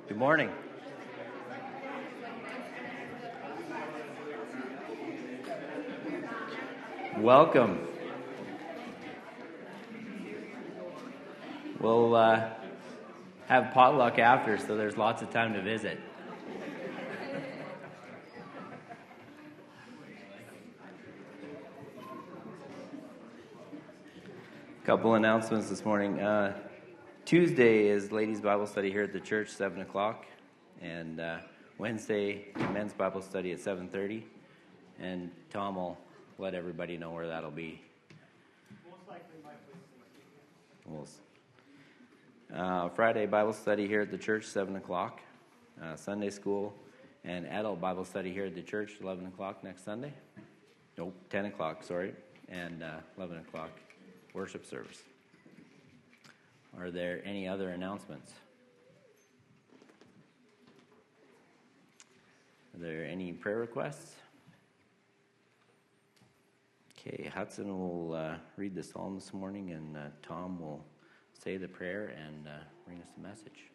Good morning. Welcome. We'll have potluck after, so there's lots of time to visit. A couple announcements this morning. Tuesday is Ladies' Bible Study here at the church, 7 o'clock. And Wednesday, Men's Bible Study at 7:30. And Tom will let everybody know where that'll be. Most likely my place. Friday, Bible Study here at the church, 7 o'clock. Sunday School and Adult Bible Study here at the church, 11 o'clock next Sunday. Nope, 10 o'clock, sorry. And 11 o'clock. Worship service. Are there any other announcements? Are there any prayer requests? Okay, Hudson will read the psalm this morning, and Tom will say the prayer and bring us the message.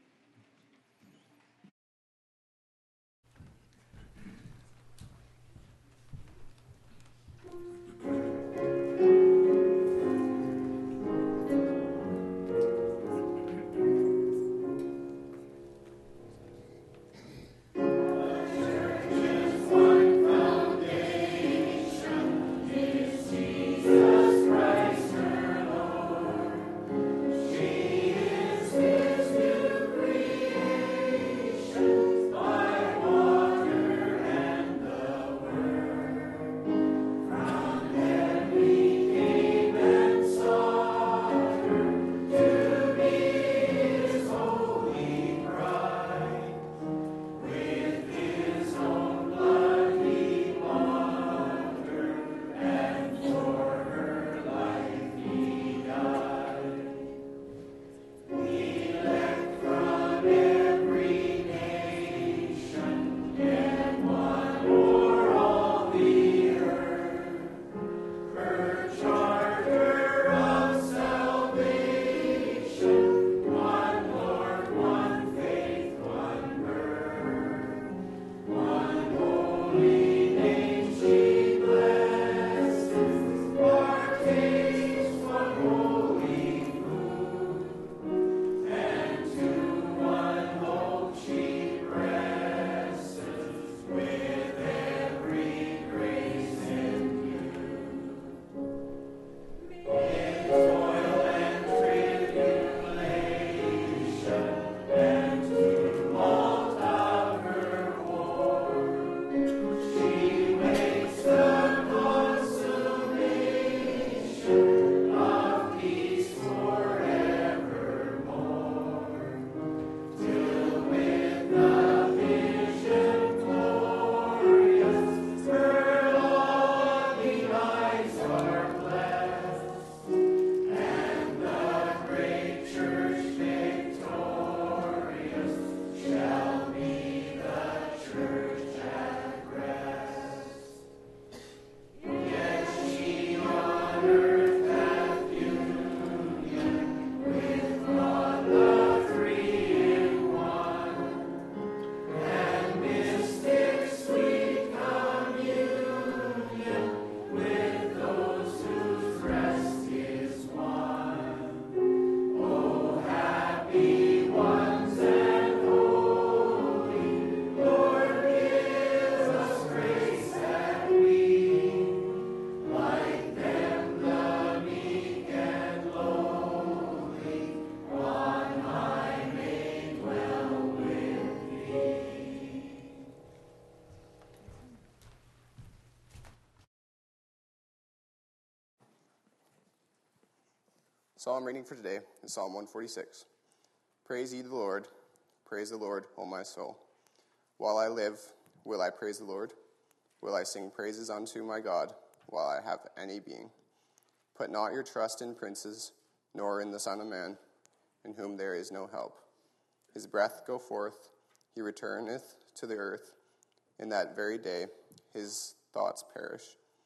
Psalm reading for today is Psalm 146. Praise ye the Lord. Praise the Lord, O my soul. While I live, will I praise the Lord? Will I sing praises unto my God while I have any being? Put not your trust in princes, nor in the Son of Man, in whom there is no help. His breath go forth, he returneth to the earth. In that very day his thoughts perish.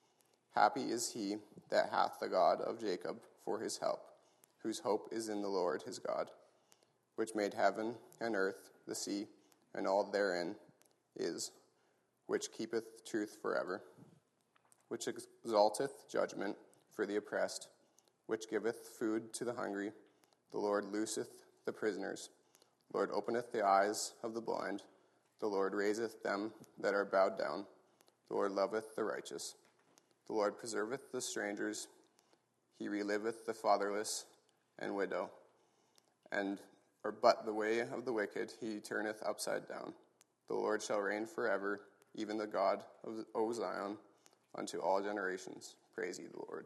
Happy is he that hath the God of Jacob for his help, whose hope is in the Lord his God, which made heaven and earth the sea, and all therein is, which keepeth truth forever, which exalteth judgment for the oppressed, which giveth food to the hungry. The Lord looseth the prisoners. The Lord openeth the eyes of the blind. The Lord raiseth them that are bowed down. The Lord loveth the righteous. The Lord preserveth the strangers. He reliveth the fatherless and widow. But the way of the wicked he turneth upside down. The Lord shall reign forever, even the God of O Zion, unto all generations. Praise ye the Lord.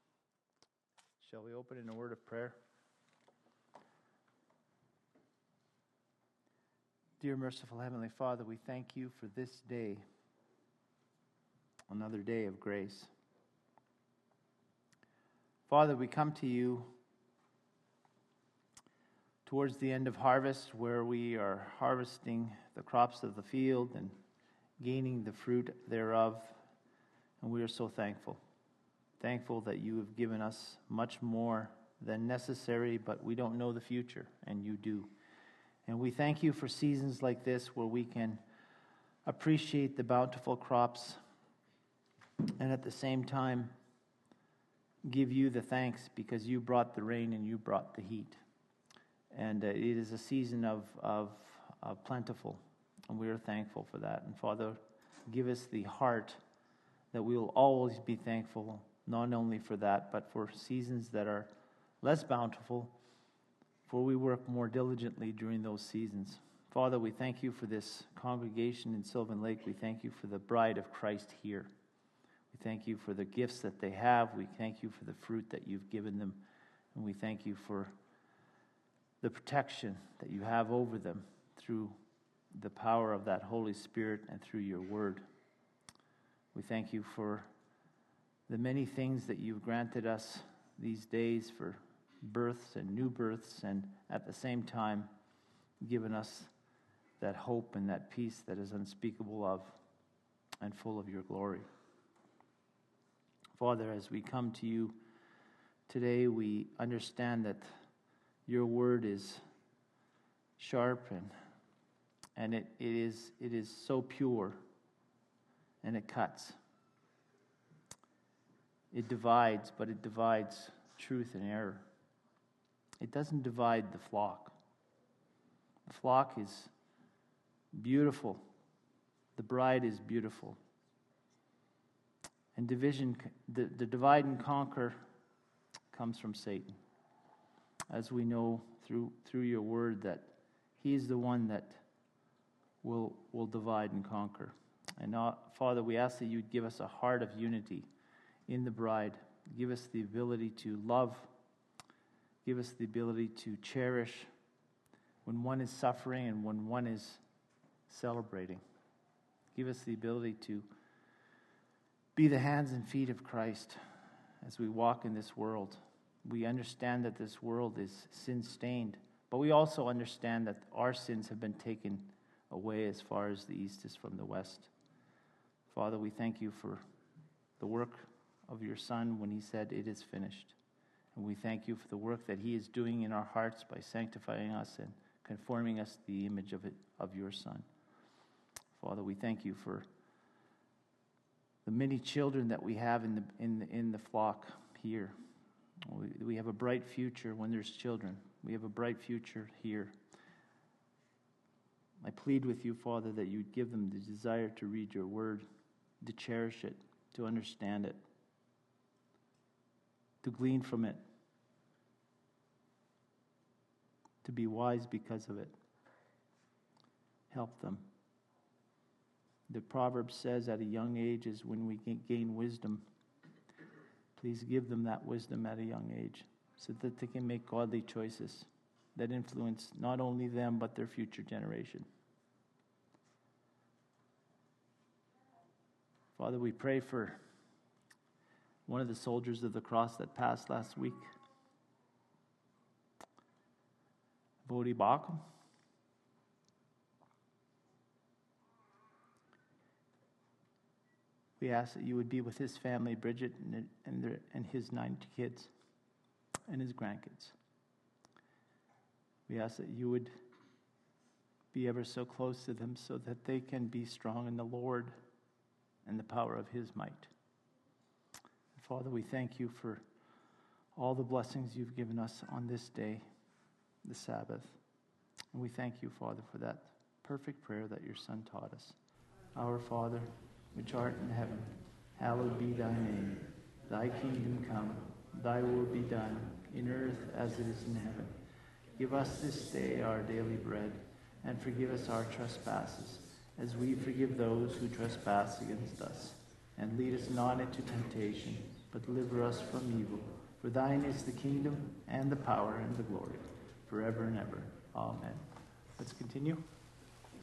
Shall we open in a word of prayer? Dear merciful Heavenly Father, we thank you for this day, another day of grace. Father, we come to you towards the end of harvest, where we are harvesting the crops of the field and gaining the fruit thereof, and we are so thankful. Thankful that you have given us much more than necessary, but we don't know the future, and you do. And we thank you for seasons like this where we can appreciate the bountiful crops and at the same time give you the thanks because you brought the rain and you brought the heat. And it is a season of plentiful, and we are thankful for that. And Father, give us the heart that we will always be thankful, not only for that, but for seasons that are less bountiful, for we work more diligently during those seasons. Father, we thank you for this congregation in Sylvan Lake. We thank you for the bride of Christ here. We thank you for the gifts that they have. We thank you for the fruit that you've given them. And we thank you for the protection that you have over them through the power of that Holy Spirit and through your word. We thank you for the many things that you've granted us these days for births and new births, and at the same time given us that hope and that peace that is unspeakable of and full of your glory. Father, as we come to you today, we understand that your word is sharp and it is so pure, and it cuts. It divides, but it divides truth and error. It doesn't divide the flock. The flock is beautiful. The bride is beautiful. And division, the divide and conquer comes from Satan. As we know through your word that he is the one that will divide and conquer. And Father, we ask that you'd give us a heart of unity in the bride. Give us the ability to love. Give us the ability to cherish when one is suffering and when one is celebrating. Give us the ability to be the hands and feet of Christ as we walk in this world. We understand that this world is sin-stained, but we also understand that our sins have been taken away as far as the east is from the west. Father, we thank you for the work of your Son when he said, "It is finished." And we thank you for the work that he is doing in our hearts by sanctifying us and conforming us to the image of your Son. Father, we thank you for the many children that we have in the flock here. We have a bright future when there's children. We have a bright future here. I plead with you, Father, that you'd give them the desire to read your word, to cherish it, to understand it, to glean from it, to be wise because of it. Help them. The proverb says at a young age is when we gain wisdom. Please give them that wisdom at a young age so that they can make godly choices that influence not only them but their future generation. Father, we pray for one of the soldiers of the cross that passed last week, Bodhi Bakum. We ask that you would be with his family, Bridget, and his 9 kids and his grandkids. We ask that you would be ever so close to them so that they can be strong in the Lord and the power of his might. Father, we thank you for all the blessings you've given us on this day, the Sabbath. And we thank you, Father, for that perfect prayer that your Son taught us. Our Father, which art in heaven, hallowed be thy name. Thy kingdom come, thy will be done, in earth as it is in heaven. Give us this day our daily bread, and forgive us our trespasses, as we forgive those who trespass against us. And lead us not into temptation, but deliver us from evil. For thine is the kingdom, and the power, and the glory, forever and ever. Amen. Let's continue.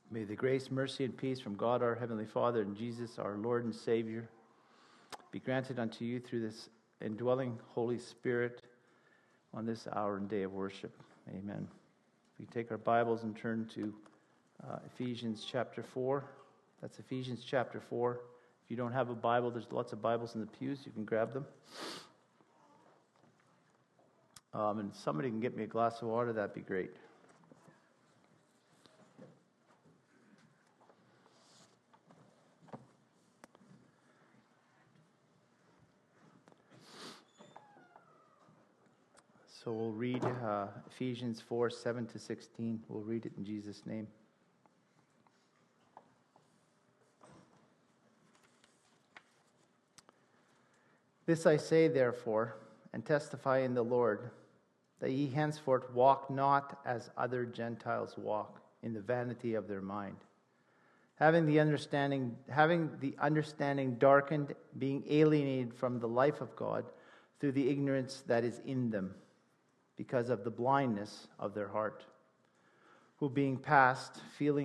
May the grace, mercy, and peace from God our Heavenly Father and Jesus our Lord and Savior be granted unto you through this indwelling Holy Spirit on this hour and day of worship. Amen. We take our Bibles and turn to Ephesians chapter 4. That's Ephesians chapter 4. If you don't have a Bible, there's lots of Bibles in the pews. You can grab them. And if somebody can get me a glass of water, that'd be great. So we'll read Ephesians 4, 7 to 16. We'll read it in Jesus' name. This I say, therefore, and testify in the Lord, that ye henceforth walk not as other Gentiles walk, in the vanity of their mind, having the understanding darkened, being alienated from the life of God through the ignorance that is in them, because of the blindness of their heart, who being past,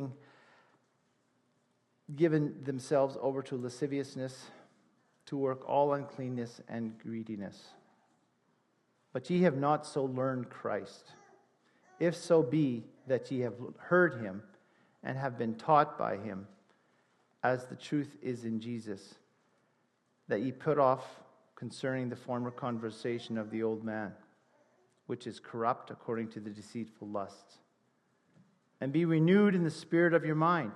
given themselves over to lasciviousness, to work all uncleanness and greediness. But ye have not so learned Christ, if so be that ye have heard him, and have been taught by him, as the truth is in Jesus, that ye put off concerning the former conversation of the old man, which is corrupt according to the deceitful lusts, and be renewed in the spirit of your mind,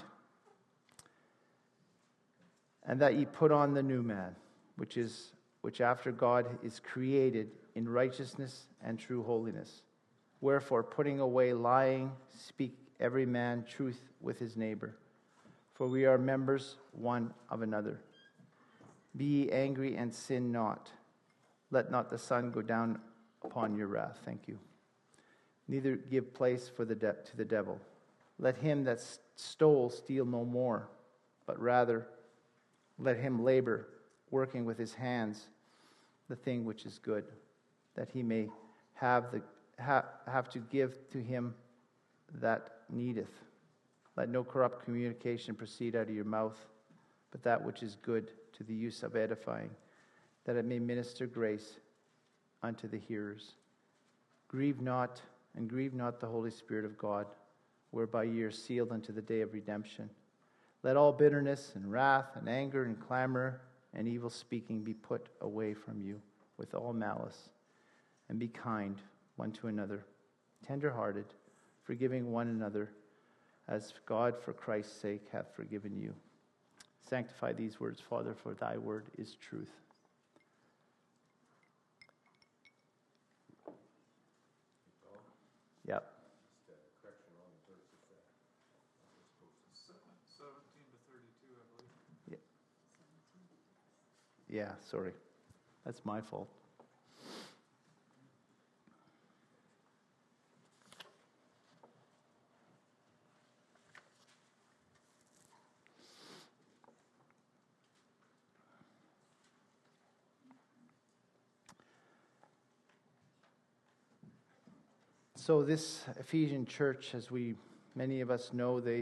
and that ye put on the new man, which after God is created in righteousness and true holiness. Wherefore, putting away lying, speak every man truth with his neighbor, for we are members one of another. Be ye angry and sin not. Let not the sun go down upon your wrath. Thank you. Neither give place to the devil. Let him that stole steal no more, but rather let him labor, working with his hands the thing which is good, that he may have to give to him that needeth. Let no corrupt communication proceed out of your mouth, but that which is good to the use of edifying, that it may minister grace unto the hearers. Grieve not the Holy Spirit of God, whereby ye are sealed unto the day of redemption. Let all bitterness and wrath and anger and clamor and evil speaking be put away from you with all malice, and be kind one to another, tender-hearted, forgiving one another, as God for Christ's sake hath forgiven you. Sanctify these words, Father, for thy word is truth. Yep. 17 to 32, I believe. Yeah, sorry. That's my fault. So this Ephesian church, as many of us know, they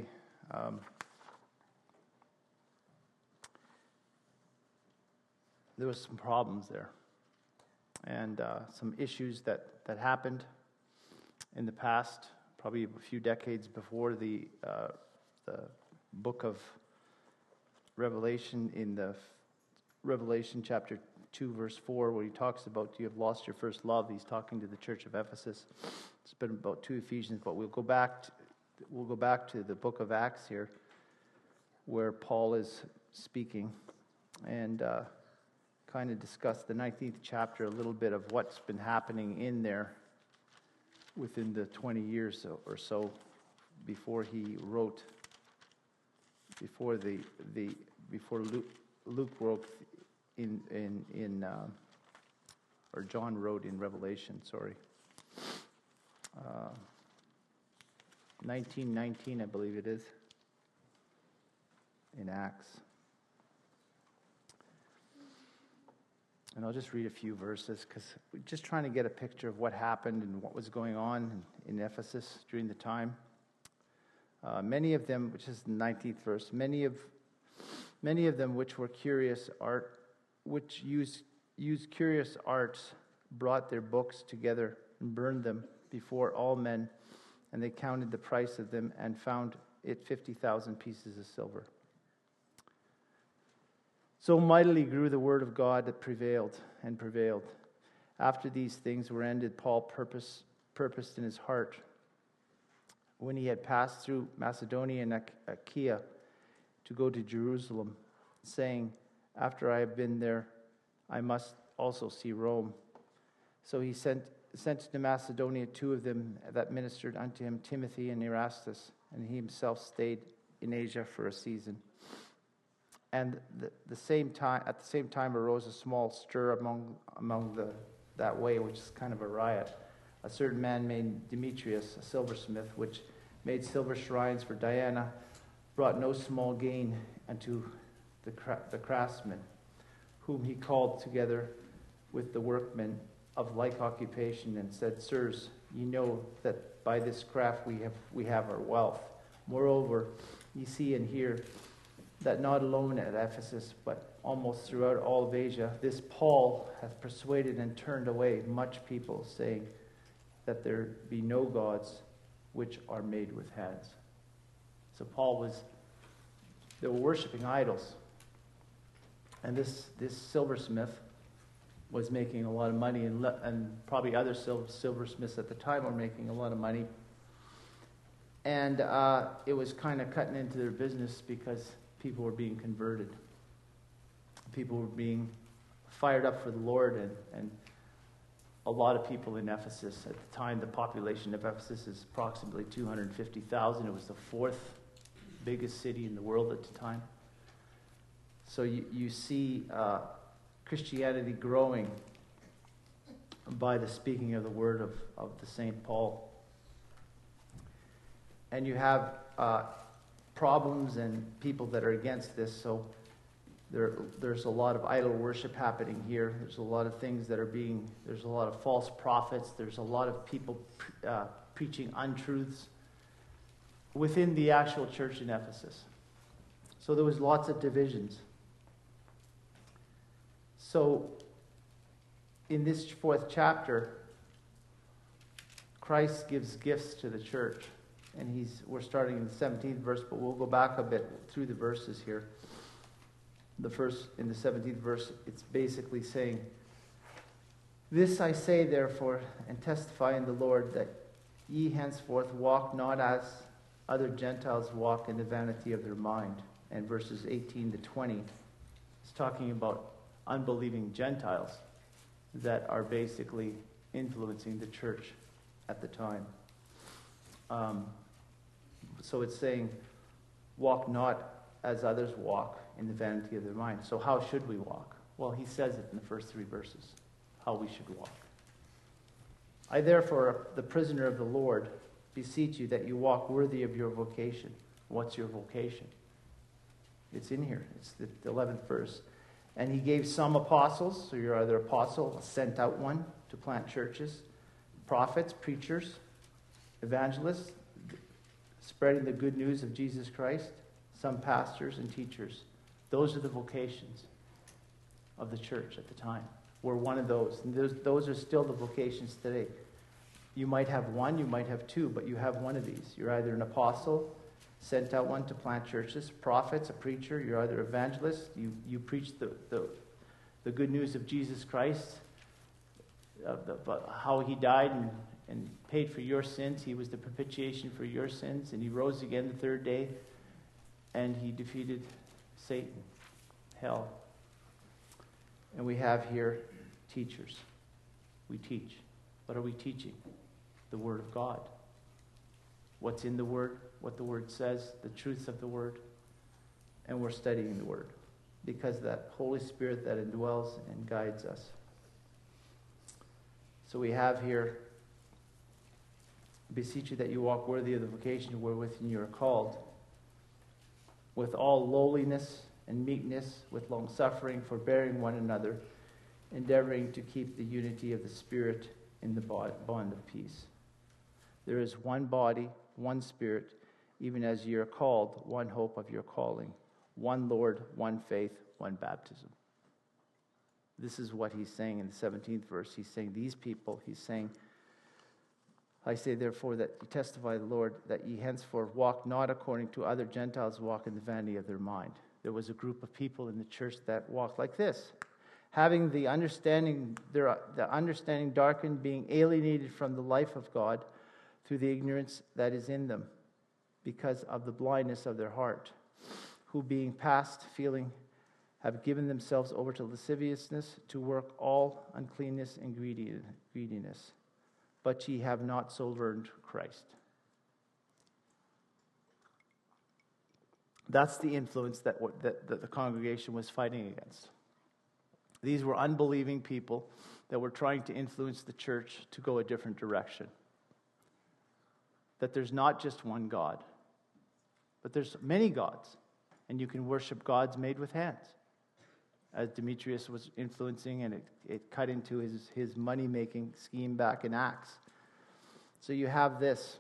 there was some problems there, and some issues that happened in the past, probably a few decades before the book of Revelation, in the Revelation chapter 2, verse 4, where he talks about you have lost your first love. He's talking to the church of Ephesus. It's been about 2 Ephesians, but we'll go back to the book of Acts here, where Paul is speaking, and kind of discuss the 19th chapter, a little bit of what's been happening in there within the 20 years or so before he wrote, before Luke wrote or John wrote in Revelation, 19:19, I believe it is, in Acts. And I'll just read a few verses because we're just trying to get a picture of what happened and what was going on in Ephesus during the time. many of them, which is the 19th verse, many of them which were curious art, which used curious arts, brought their books together and burned them before all men, and they counted the price of them and found it 50,000 pieces of silver. So mightily grew the word of God that prevailed and prevailed. After these things were ended, Paul purposed in his heart, when he had passed through Macedonia and Achaia, to go to Jerusalem, saying, after I have been there, I must also see Rome. So he sent to Macedonia 2 of them that ministered unto him, Timothy and Erastus, and he himself stayed in Asia for a season. And at the same time arose a small stir among that way, which is kind of a riot. A certain man named Demetrius, a silversmith, which made silver shrines for Diana, brought no small gain unto the craftsmen, whom he called together with the workmen of like occupation, and said, Sirs, ye know that by this craft we have our wealth. Moreover, ye see and hear that not alone at Ephesus, but almost throughout all of Asia, this Paul hath persuaded and turned away much people, saying that there be no gods which are made with hands. So they were worshiping idols. And this silversmith was making a lot of money, and probably other silversmiths at the time were making a lot of money. And it was kind of cutting into their business because people were being converted. People were being fired up for the Lord, and a lot of people in Ephesus. At the time, the population of Ephesus is approximately 250,000. It was the 4th biggest city in the world at the time. So you see Christianity growing by the speaking of the word of the St. Paul. And you have problems and people that are against this, so there's a lot of idol worship happening here. There's a lot of things that there's a lot of false prophets. There's a lot of people preaching untruths within the actual church in Ephesus. So there was lots of divisions. So in this 4th chapter, Christ gives gifts to the church. And we're starting in the 17th verse, but we'll go back a bit through the verses here. In the 17th verse, it's basically saying, This I say, therefore, and testify in the Lord, that ye henceforth walk not as other Gentiles walk in the vanity of their mind. And verses 18 to 20 is talking about unbelieving Gentiles that are basically influencing the church at the time. So it's saying, walk not as others walk in the vanity of their mind. So how should we walk? Well, he says it in the first 3 verses, how we should walk. I therefore, the prisoner of the Lord, beseech you that you walk worthy of your vocation. What's your vocation? It's in here. It's the 11th verse. And he gave some apostles, so you're either apostle, a sent out one to plant churches, prophets, preachers, evangelists, spreading the good news of Jesus Christ, some pastors and teachers. Those are the vocations of the church at the time. We're one of those. And those are still the vocations today. You might have one, you might have 2, but you have one of these. You're either an apostle, sent out one to plant churches, prophets, a preacher. You're either evangelist, you preach the good news of Jesus Christ, how he died and paid for your sins. He was the propitiation for your sins, and he rose again the 3rd day, and he defeated Satan, hell. And we have here teachers. We teach. What are we teaching? The Word of God. What's in the Word, what the Word says, the truths of the Word. And we're studying the Word because that Holy Spirit that indwells and guides us. So we have here, beseech you that you walk worthy of the vocation wherewith you are called, with all lowliness and meekness, with long-suffering, forbearing one another, endeavoring to keep the unity of the Spirit in the bond of peace. There is one body, one Spirit, even as ye are called, one hope of your calling, one Lord, one faith, one baptism. This is what he's saying in the 17th verse. He's saying these people, he's saying, I say therefore that ye testify the Lord, that ye henceforth walk not according to other Gentiles walk in the vanity of their mind. There was a group of people in the church that walked like this, having the understanding darkened, being alienated from the life of God through the ignorance that is in them, because of the blindness of their heart, who being past feeling have given themselves over to lasciviousness, to work all uncleanness and greediness. But ye have not so learned Christ. That's the influence that the congregation was fighting against. These were unbelieving people that were trying to influence the church to go a different direction. That there's not just one God, but there's many gods, and you can worship gods made with hands. As Demetrius was influencing, and it cut into his money-making scheme back in Acts. So you have this.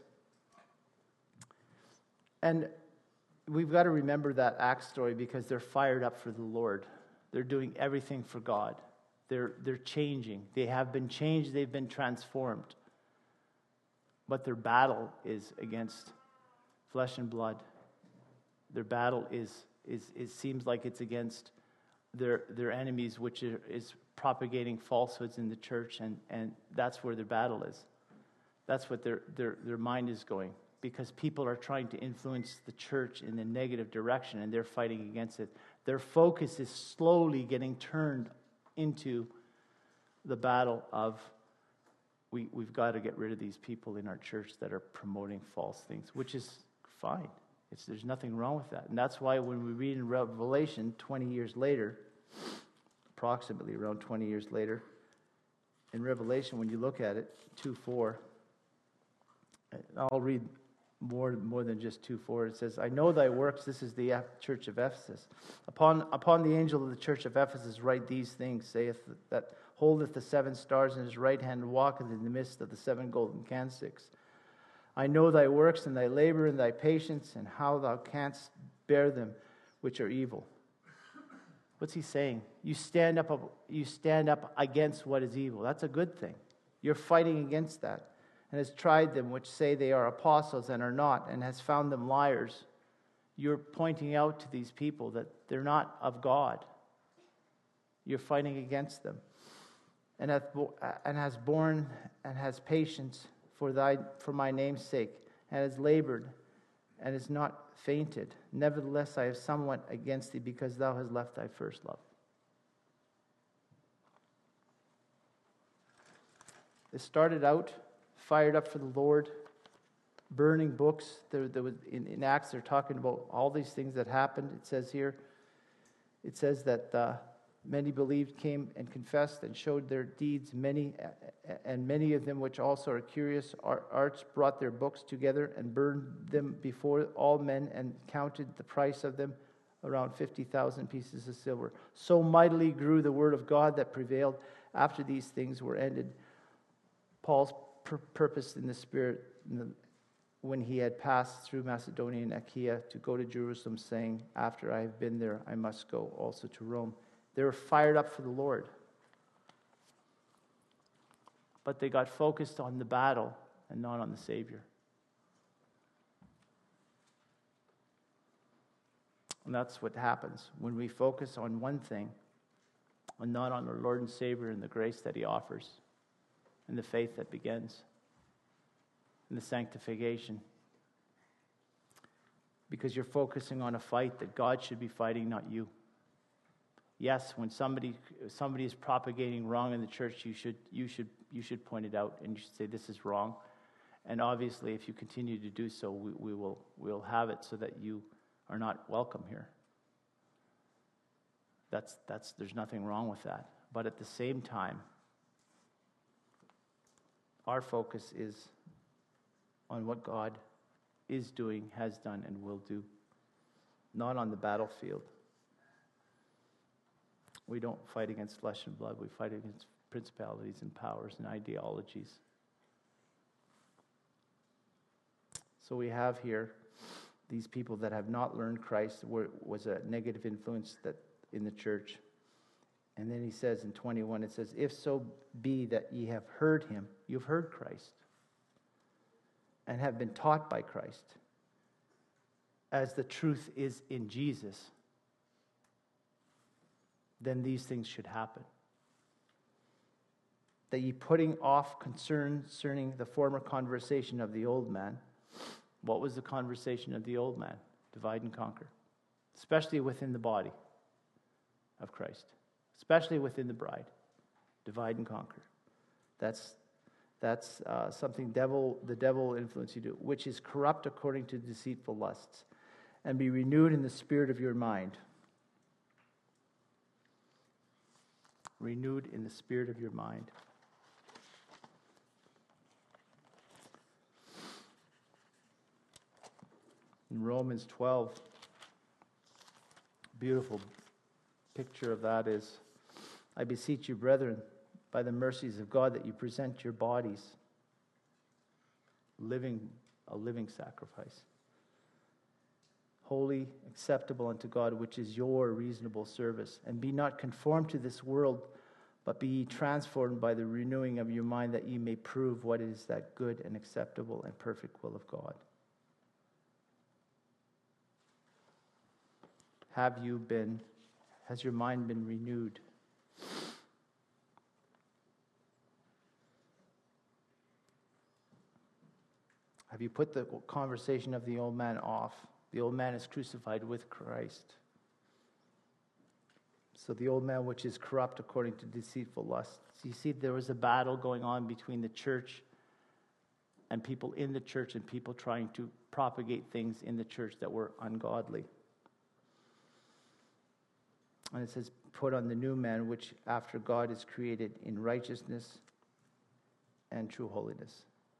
And we've got to remember that Acts story because they're fired up for the Lord. They're doing everything for God. They're changing. They have been changed. They've been transformed. But their battle is against flesh and blood. Their battle seems like it's against their enemies, which is propagating falsehoods in the church, and that's where their battle is. That's what their mind is going, because people are trying to influence the church in a negative direction, and they're fighting against it. Their focus is slowly getting turned into the battle of we've got to get rid of these people in our church that are promoting false things, which is fine. There's nothing wrong with that. And that's why when we read in Revelation 20 years later, approximately around 20 years later, in Revelation, when you look at it, 2:4, I'll read more than just 2:4. It says, I know thy works. This is the church of Ephesus. Upon the angel of the church of Ephesus write these things, saith that holdeth the 7 stars in his right hand, and walketh in the midst of the 7 golden candlesticks. I know thy works, and thy labor, and thy patience, and how thou canst bear them which are evil. What's he saying? You stand up against what is evil. That's a good thing. You're fighting against that. And has tried them which say they are apostles and are not, and has found them liars. You're pointing out to these people that they're not of God. You're fighting against them. And has borne and has patience for my name's sake, and has labored, and is not fainted. Nevertheless, I have somewhat against thee, because thou hast left thy first love. It started out fired up for the Lord, burning books. There was, in Acts, they're talking about all these things that happened. It says here, it says that many believed, came and confessed and showed their deeds. Many of them, which also are curious arts, brought their books together and burned them before all men, and counted the price of them, around 50,000 pieces of silver. So mightily grew the word of God that prevailed after these things were ended. Paul's purpose in the Spirit, when he had passed through Macedonia and Achaia, to go to Jerusalem, saying, after I have been there, I must go also to Rome. They were fired up for the Lord. But they got focused on the battle and not on the Savior. And that's what happens when we focus on one thing and not on our Lord and Savior and the grace that he offers, and the faith that begins, and the sanctification. Because you're focusing on a fight that God should be fighting, not you. Yes, when somebody is propagating wrong in the church, you should point it out, and you should say this is wrong. And obviously, if you continue to do so, we'll have it so that you are not welcome here. There's nothing wrong with that. But at the same time, our focus is on what God is doing, has done, and will do, not on the battlefield. We don't fight against flesh and blood. We fight against principalities and powers and ideologies. So we have here these people that have not learned Christ was a negative influence that in the church. And then he says in 21, it says, if so be that ye have heard him, you've heard Christ, and have been taught by Christ, as the truth is in Jesus, then these things should happen. That ye putting off concerning the former conversation of the old man. What was the conversation of the old man? Divide and conquer. Especially within the body of Christ. Especially within the bride. Divide and conquer. That's something the devil will influence you to do, which is corrupt according to deceitful lusts. And be renewed in the spirit of your mind. Renewed in the spirit of your mind. In Romans 12, beautiful picture of that is, I beseech you, brethren, by the mercies of God, that you present your bodies a living sacrifice, holy, acceptable unto God, which is your reasonable service. And be not conformed to this world, but be ye transformed by the renewing of your mind, that ye may prove what is that good and acceptable and perfect will of God. Has your mind been renewed? Have you put the conversation of the old man off? The old man is crucified with Christ. So the old man, which is corrupt according to deceitful lusts. You see, there was a battle going on between the church and people in the church and people trying to propagate things in the church that were ungodly. And it says, put on the new man, which after God is created in righteousness and true holiness.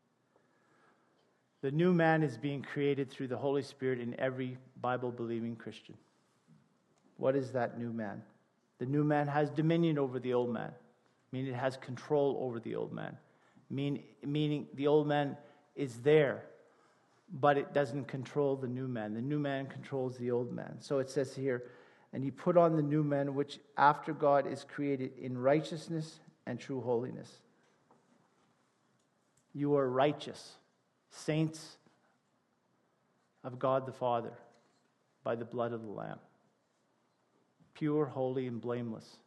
The new man is being created through the Holy Spirit in every Bible-believing Christian. What is that new man? The new man has dominion over the old man, meaning it has control over the old man, meaning the old man is there, but it doesn't control the new man. The new man controls the old man. So it says here, and you put on the new man, which after God is created in righteousness and true holiness. You are righteous, saints of God the Father, by the blood of the Lamb. Pure, holy, and blameless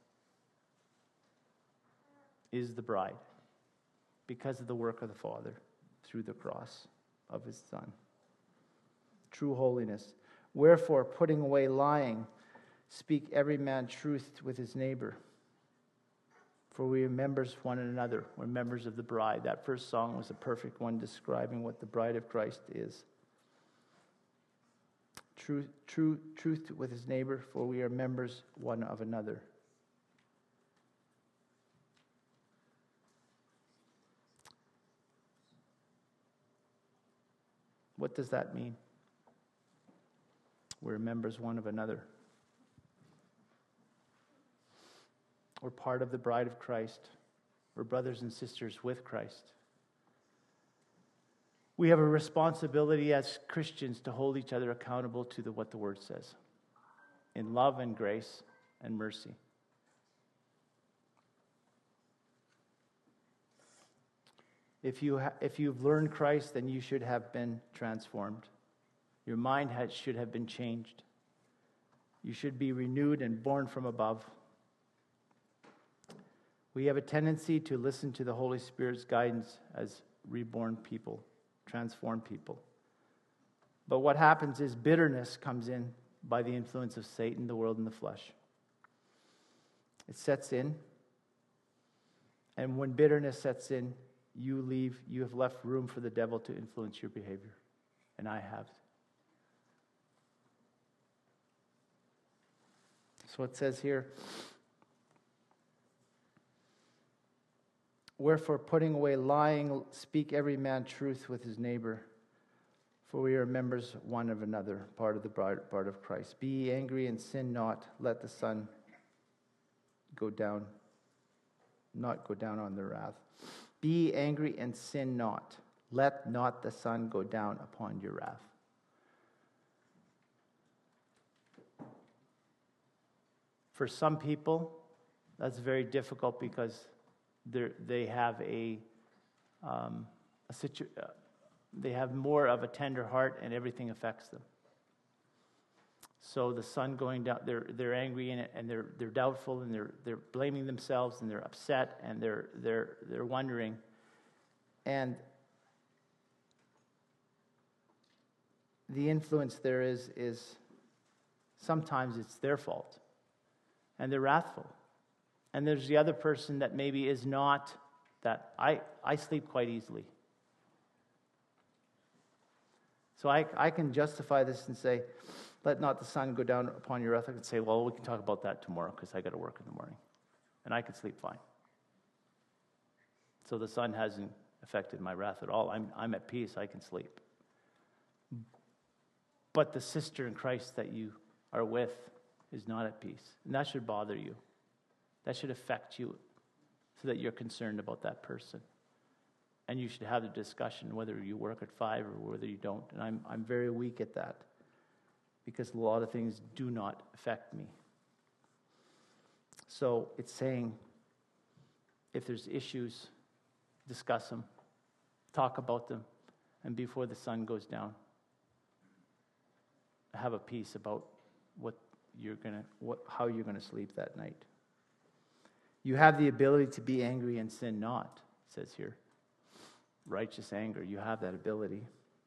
is the bride, because of the work of the Father through the cross of his Son. True holiness. Wherefore, putting away lying, speak every man truth with his neighbor. For we are members one another. We're members of the bride. That first song was a perfect one describing what the bride of Christ is. Truth with his neighbor, for we are members one of another. What does that mean? We're members one of another. We're part of the bride of Christ. We're brothers and sisters with Christ. We have a responsibility as Christians to hold each other accountable to what the Word says, in love and grace and mercy. If you've learned Christ, then you should have been transformed. Your mind should have been changed. You should be renewed and born from above. We have a tendency to listen to the Holy Spirit's guidance as reborn people, transformed people. But what happens is bitterness comes in by the influence of Satan, the world, and the flesh. It sets in, and when bitterness sets in, you have left room for the devil to influence your behavior. And I have. So it says here, wherefore, putting away lying, speak every man truth with his neighbor, for we are members one of another, part of the bride of Christ. Be ye angry and sin not, let the sun not go down on their wrath. Be ye angry and sin not, let not the sun go down upon your wrath. For some people, that's very difficult because they have they have more of a tender heart and everything affects them. So the sun going down, they're angry in it, and they're doubtful, and they're blaming themselves, and they're upset, and they're wondering. And the influence there is sometimes it's their fault, and they're wrathful. And there's the other person that maybe is not that. I sleep quite easily. So I can justify this and say, let not the sun go down upon your wrath. I can say, well, we can talk about that tomorrow because I got to work in the morning. And I can sleep fine. So the sun hasn't affected my wrath at all. I'm at peace. I can sleep. But the sister in Christ that you are with is not at peace. And that should bother you. That should affect you so that you're concerned about that person. And you should have the discussion whether you work at 5 or whether you don't. And I'm very weak at that because a lot of things do not affect me. So it's saying if there's issues, discuss them, talk about them, and before the sun goes down, have a peace about how you're gonna sleep that night. You have the ability to be angry and sin not, it says here. Righteous anger, you have that ability.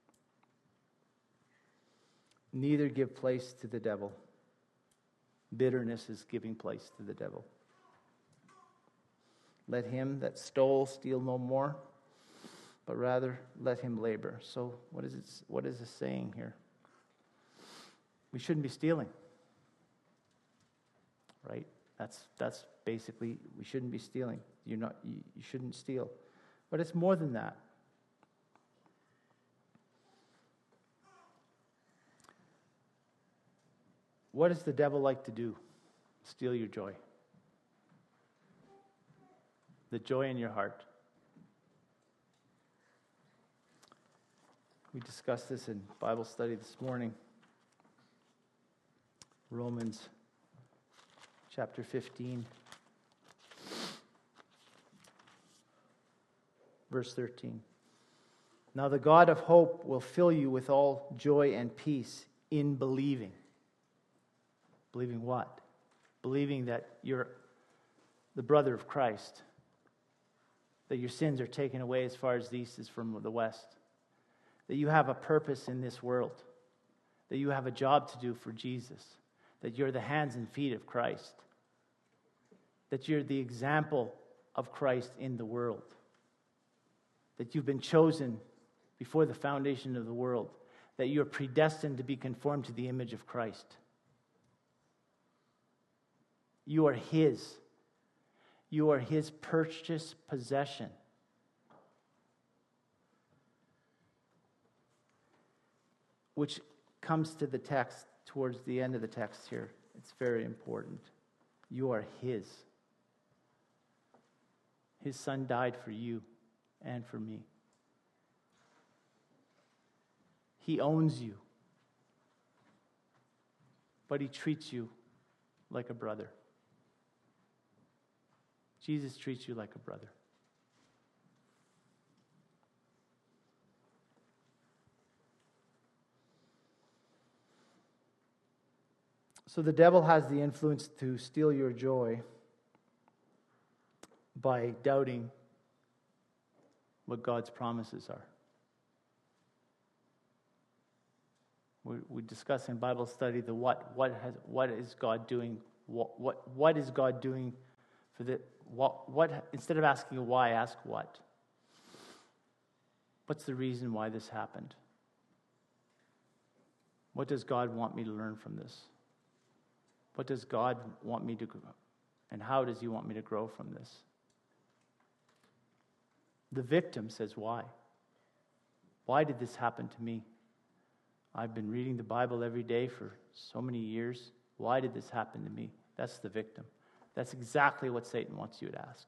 Neither give place to the devil. Bitterness is giving place to the devil. Let him that stole steal no more, but rather let him labor. So what is it saying here? We shouldn't be stealing. Right? That's basically, we shouldn't be stealing. You shouldn't steal. But it's more than that. What does the devil like to do? Steal your joy. The joy in your heart. We discussed this in Bible study this morning. Romans chapter 15, verse 13. Now the God of hope will fill you with all joy and peace in believing. Believing what? Believing that you're the brother of Christ, that your sins are taken away as far as the east is from the west, that you have a purpose in this world, that you have a job to do for Jesus, that you're the hands and feet of Christ, that you're the example of Christ in the world, that you've been chosen before the foundation of the world, that you're predestined to be conformed to the image of Christ. You are His. You are His purchased possession. Which comes to the text towards the end of the text here. It's very important. You are His. His Son died for you and for me. He owns you. But He treats you like a brother. Jesus treats you like a brother. So the devil has the influence to steal your joy by doubting what God's promises are. We discuss in Bible study the what is God doing? What is God doing for the what? Instead of asking why, ask what. What's the reason why this happened? What does God want me to learn from this? What does God want me to grow? And how does He want me to grow from this? The victim says, why? Why did this happen to me? I've been reading the Bible every day for so many years. Why did this happen to me? That's the victim. That's exactly what Satan wants you to ask.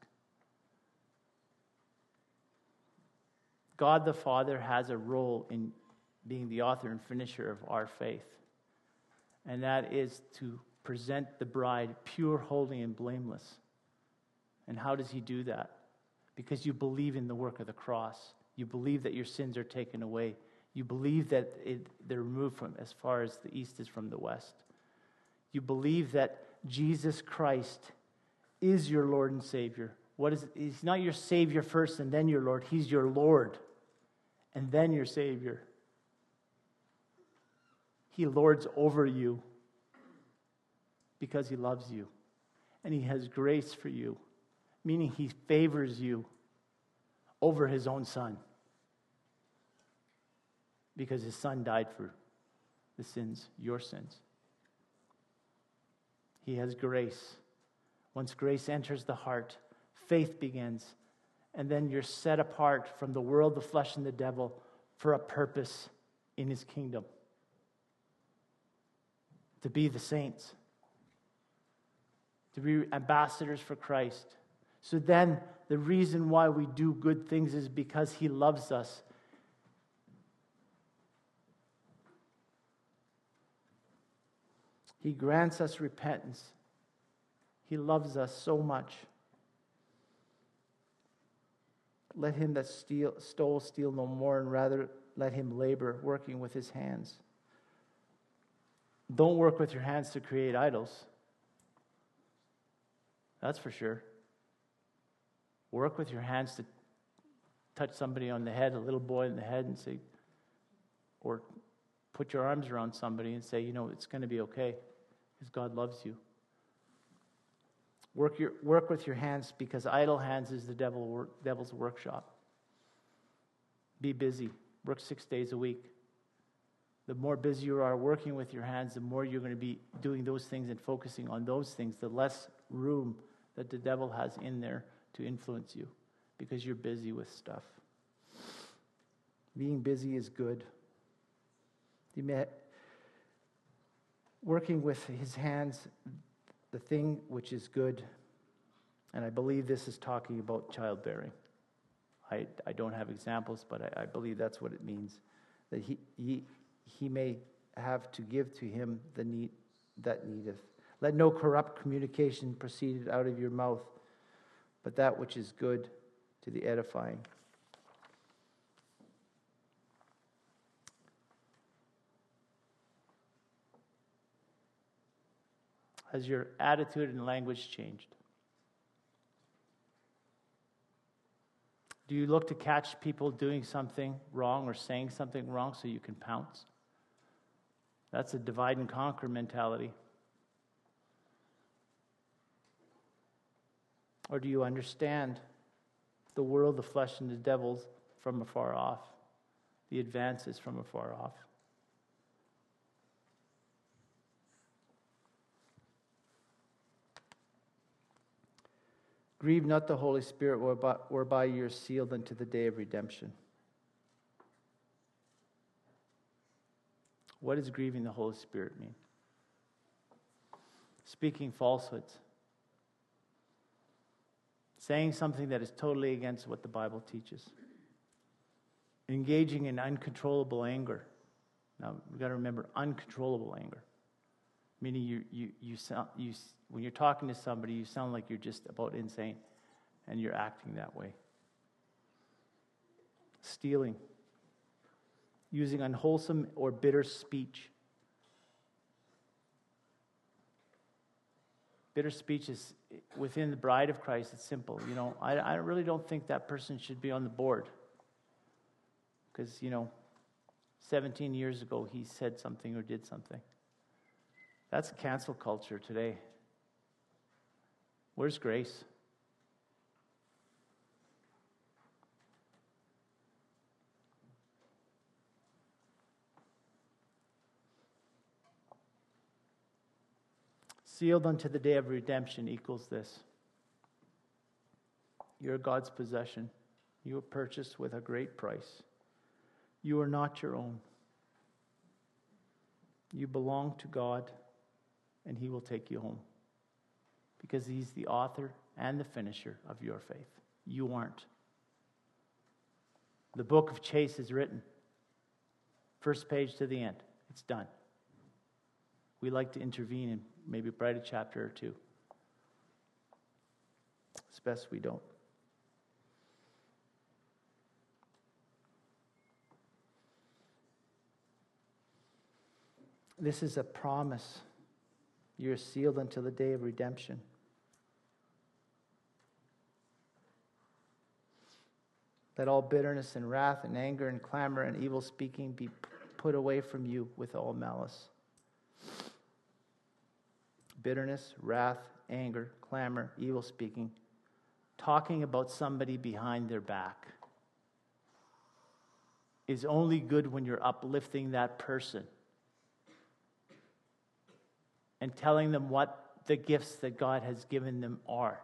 God the Father has a role in being the author and finisher of our faith. And that is to present the bride pure, holy, and blameless. And how does he do that? Because you believe in the work of the cross. You believe that your sins are taken away. You believe that they're removed from as far as the east is from the west. You believe that Jesus Christ is your Lord and Savior. He's not your Savior first and then your Lord. He's your Lord and then your Savior. He lords over you because he loves you. And he has grace for you, meaning he favors you over his own Son, because his Son died for the sins, your sins. He has grace. Once grace enters the heart, faith begins, and then you're set apart from the world, the flesh, and the devil for a purpose in his kingdom. To be the saints. To be ambassadors for Christ. So then, the reason why we do good things is because he loves us. He grants us repentance. He loves us so much. Let him that stole steal no more, and rather let him labor, working with his hands. Don't work with your hands to create idols. That's for sure. Work with your hands to touch somebody on the head, a little boy in the head, and say, or put your arms around somebody and say, it's going to be okay because God loves you. Work with your hands, because idle hands is the devil's workshop. Be busy. Work 6 days a week. The more busy you are working with your hands, the more you're going to be doing those things and focusing on those things, the less room that the devil has in there to influence you, because you're busy with stuff. Being busy is good. Working with his hands, the thing which is good, and I believe this is talking about childbearing. I don't have examples, but I believe that's what it means. That he may have to give to him the need that needeth. Let no corrupt communication proceed out of your mouth, but that which is good to the edifying. Has your attitude and language changed? Do you look to catch people doing something wrong or saying something wrong so you can pounce? That's a divide and conquer mentality. Or do you understand the world, the flesh, and the devils from afar off? The advances from afar off? Grieve not the Holy Spirit, whereby you are sealed unto the day of redemption. What does grieving the Holy Spirit mean? Speaking falsehoods. Saying something that is totally against what the Bible teaches. Engaging in uncontrollable anger. Now, we've got to remember, uncontrollable anger. Meaning when you're talking to somebody, you sound like you're just about insane, and you're acting that way. Stealing. Using unwholesome or bitter speech. Bitter speech is within the bride of Christ. It's simple. I really don't think that person should be on the board. Because, 17 years ago he said something or did something. That's cancel culture today. Where's grace? Sealed unto the day of redemption equals this. You're God's possession. You were purchased with a great price. You are not your own. You belong to God, and he will take you home. Because he's the author and the finisher of your faith. You aren't. The book of Chase is written. First page to the end. It's done. We like to intervene and maybe write a chapter or two. It's best we don't. This is a promise. You're sealed until the day of redemption. Let all bitterness and wrath and anger and clamor and evil speaking be put away from you with all malice. Bitterness, wrath, anger, clamor, evil speaking. Talking about somebody behind their back is only good when you're uplifting that person and telling them what the gifts that God has given them are.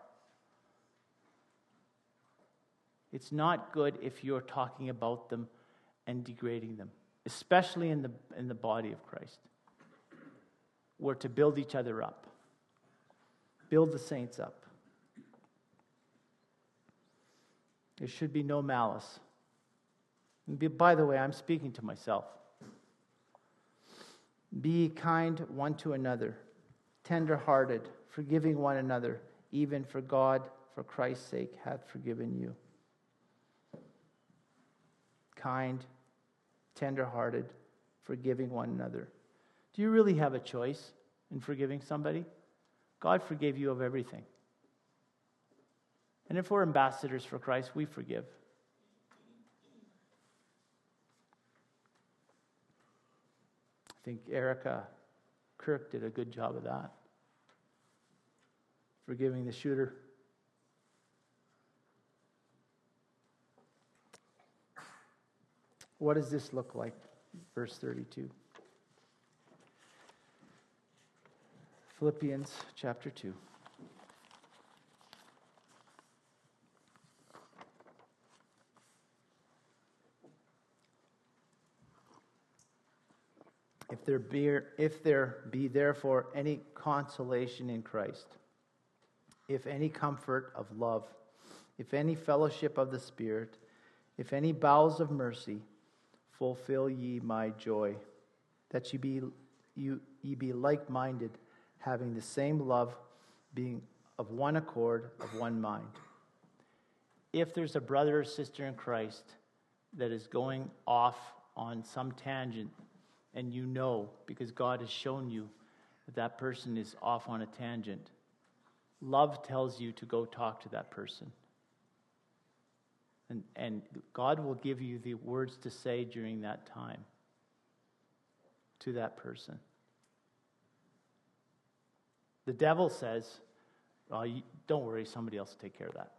It's not good if you're talking about them and degrading them, especially in the body of Christ. We're to build each other up, build the saints up. There should be no malice. And by the way, I'm speaking to myself. Be kind one to another, tender-hearted, forgiving one another, even for God, for Christ's sake, hath forgiven you. Kind, tender-hearted, forgiving one another. Do you really have a choice in forgiving somebody? God forgave you of everything. And if we're ambassadors for Christ, we forgive. I think Erica Kirk did a good job of that. Forgiving the shooter. What does this look like? Verse 32. Philippians chapter 2. If there be therefore any consolation in Christ, if any comfort of love, if any fellowship of the Spirit, if any bowels of mercy, fulfill ye my joy, that ye be like-minded, having the same love, being of one accord, of one mind. If there's a brother or sister in Christ that is going off on some tangent, and you know, because God has shown you that that person is off on a tangent, love tells you to go talk to that person. And God will give you the words to say during that time to that person. The devil says, oh, don't worry, somebody else will take care of that.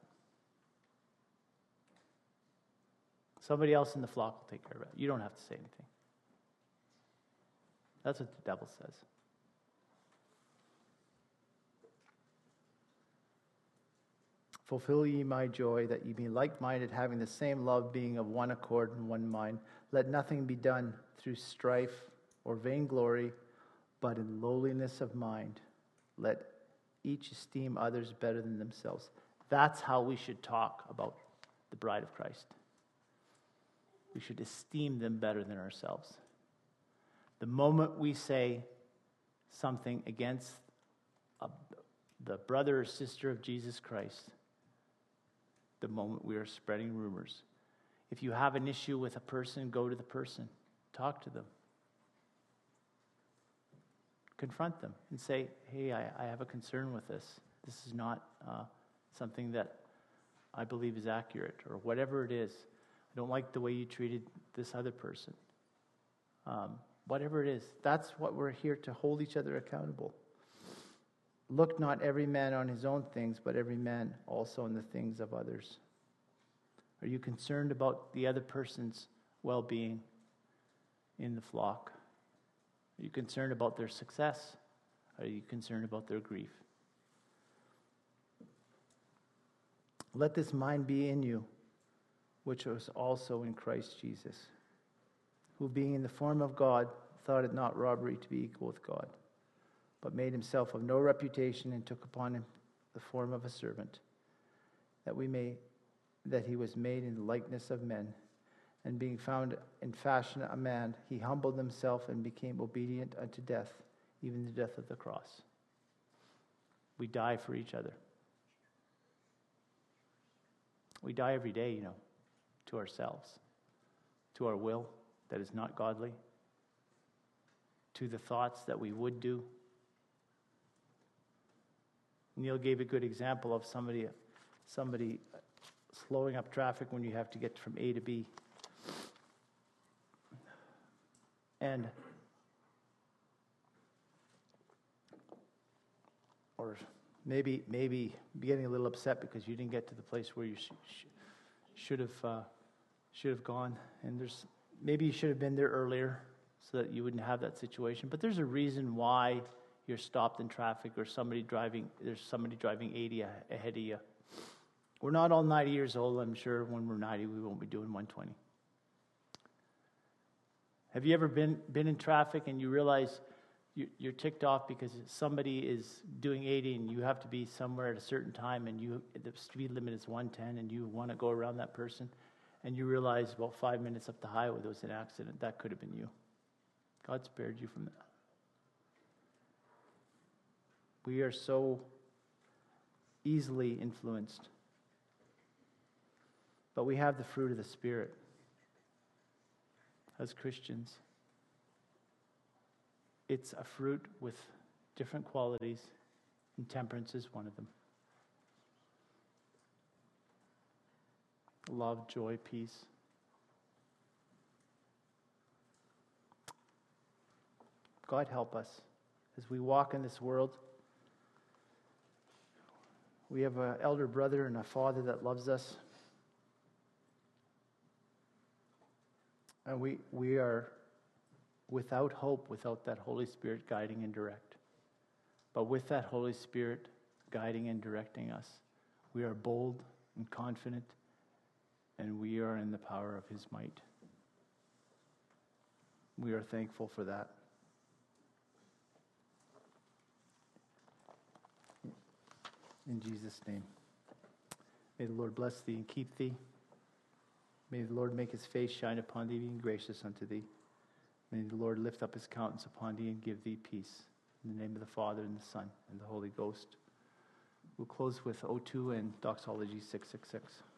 Somebody else in the flock will take care of it. You don't have to say anything. That's what the devil says. Fulfill ye my joy, that ye be like-minded, having the same love, being of one accord and one mind. Let nothing be done through strife or vainglory, but in lowliness of mind. Let each esteem others better than themselves. That's how we should talk about the bride of Christ. We should esteem them better than ourselves. The moment we say something against the brother or sister of Jesus Christ, the moment we are spreading rumors. If you have an issue with a person, go to the person. Talk to them. Confront them and say, hey, I have a concern with this. This is not something that I believe is accurate, or whatever it is. I don't like the way you treated this other person. Whatever it is, that's what we're here to hold each other accountable. Look not every man on his own things, but every man also on the things of others. Are you concerned about the other person's well-being in the flock? Are you concerned about their success? Are you concerned about their grief? Let this mind be in you, which was also in Christ Jesus, who being in the form of God, thought it not robbery to be equal with God, but made himself of no reputation, and took upon him the form of a servant, that he was made in the likeness of men, and being found in fashion a man, he humbled himself and became obedient unto death, even the death of the cross. We die for each other. We die every day, to ourselves, to our will that is not godly, to the thoughts that we would do. Neil gave a good example of somebody slowing up traffic when you have to get from A to B. And or maybe getting a little upset because you didn't get to the place where you should have gone, and maybe you should have been there earlier so that you wouldn't have that situation. But there's a reason why you're stopped in traffic, or there's somebody driving 80 ahead of you. We're not all 90 years old. I'm sure when we're 90, we won't be doing 120. Have you ever been in traffic and you realize you're ticked off because somebody is doing 80 and you have to be somewhere at a certain time, and the speed limit is 110 and you want to go around that person, and you realize about 5 minutes up the highway there was an accident? That could have been you. God spared you from that. We are so easily influenced. But we have the fruit of the Spirit as Christians. It's a fruit with different qualities, and temperance is one of them. Love, joy, peace. God help us as we walk in this world. We have an elder brother and a father that loves us. And we are without hope without that Holy Spirit guiding and direct. But with that Holy Spirit guiding and directing us, we are bold and confident, and we are in the power of His might. We are thankful for that. In Jesus' name. May the Lord bless thee and keep thee. May the Lord make His face shine upon thee, being gracious unto thee. May the Lord lift up His countenance upon thee and give thee peace. In the name of the Father, and the Son, and the Holy Ghost. We'll close with O2 and Doxology 666.